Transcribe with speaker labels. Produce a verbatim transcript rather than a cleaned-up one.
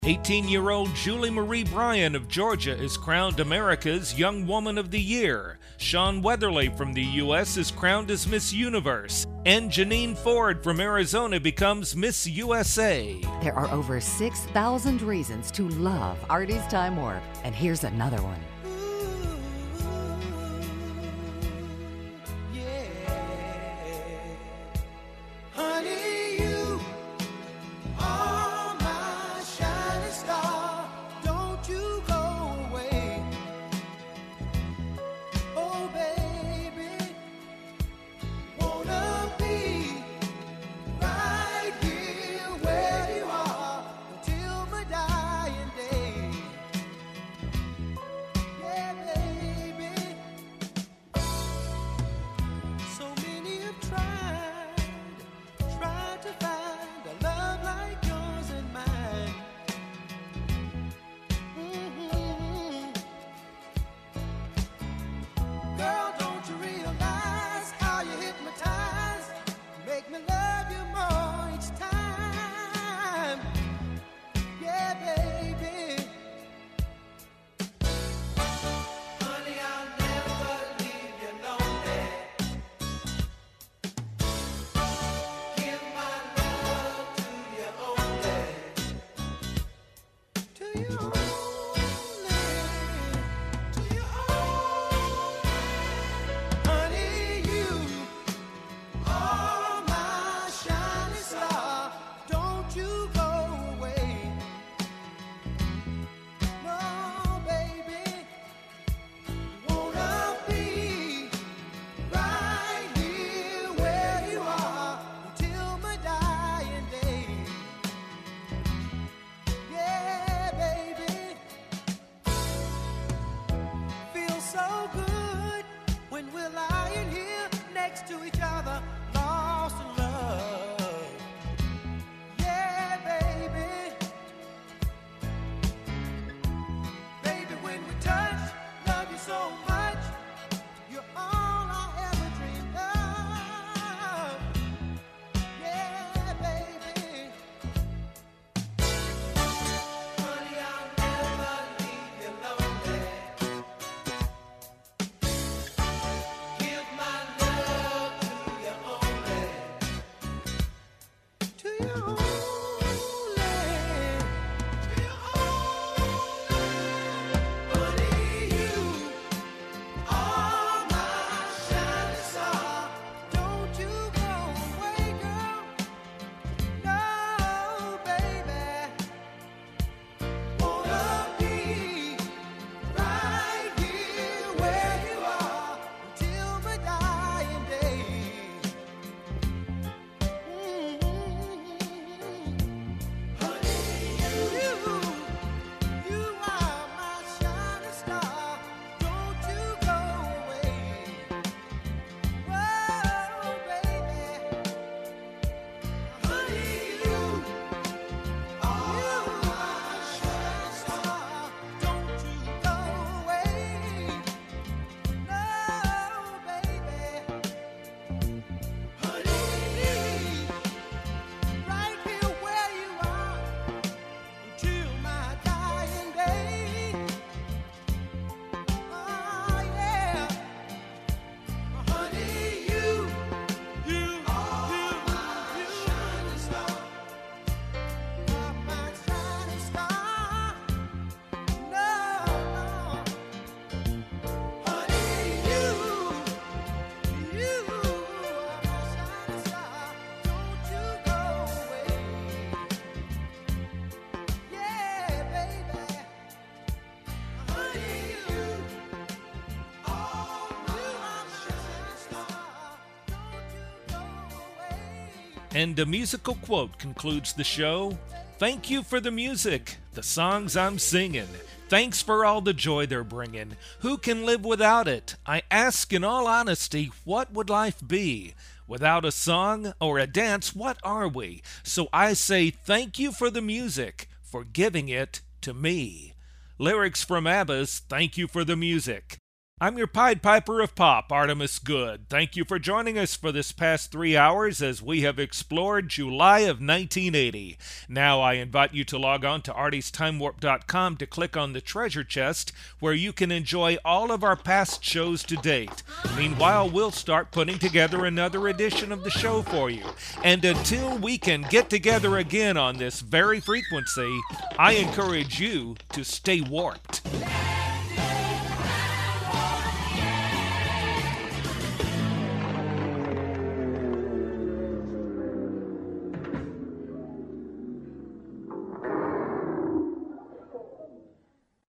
Speaker 1: eighteen-year-old Julie Marie Bryan of Georgia is crowned America's Young Woman of the Year. Shawn Weatherly from the U S is crowned as Miss Universe. And Janine Ford from Arizona becomes Miss U S A.
Speaker 2: There are over six thousand reasons to love Artie's Time Warp. And here's another one.
Speaker 1: And a musical quote concludes the show. Thank you for the music, the songs I'm singing. Thanks for all the joy they're bringing. Who can live without it? I ask in all honesty, what would life be? Without a song or a dance, what are we? So I say thank you for the music, for giving it to me. Lyrics from ABBA's Thank You for the Music. I'm your Pied Piper of Pop, Artemis Good. Thank you for joining us for this past three hours as we have explored July of nineteen eighty. Now I invite you to log on to arties time warp dot com to click on the treasure chest where you can enjoy all of our past shows to date. Meanwhile, we'll start putting together another edition of the show for you. And until we can get together again on this very frequency, I encourage you to stay warped.